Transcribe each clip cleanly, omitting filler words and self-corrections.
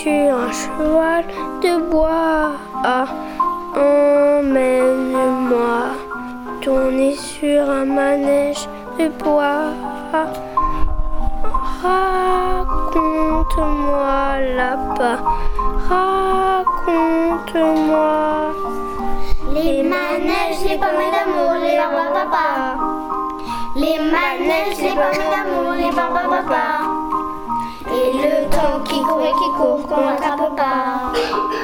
sur un cheval de bois. Emmène-moi tourner sur un manège de bois. Raconte-moi là-bas, raconte-moi. Les manèges, les pommes d'amour, les papa. Les manèges, les pommes d'amour, les papa. Et le temps qui court, qu'on n'attrape pas.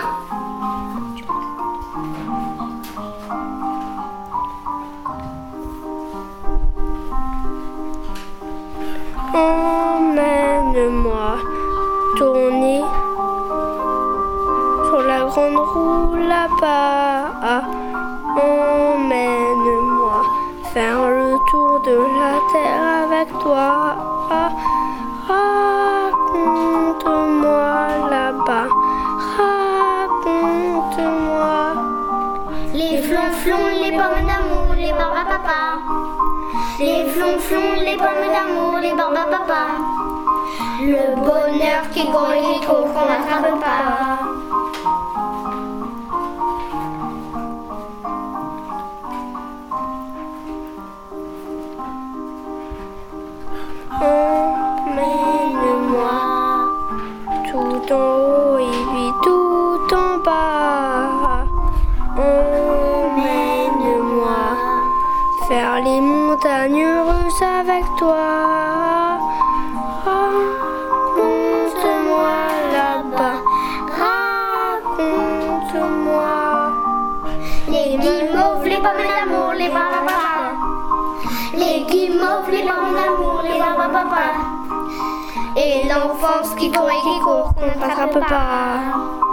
Emmène-moi tourner sur la grande roue là-bas. Emmène-moi faire le tour de la terre avec toi. Raconte-moi là-bas, raconte-moi. Les flonflons, les pommes d'amour, les papa. Les flonflons, les pommes d'amour, les papa. Le bonheur qui court, qu'on n'attrape pas. Emmène-moi tout en haut et puis tout en bas. Emmène-moi faire les montagnes heureuses avec toi. Raconte-moi là-bas, raconte-moi. Les guimauves, les pommes d'amour, les papa. Les guimauves, les pommes d'amour, les papa. Et l'enfance qui court, qu'on n'attrape pas.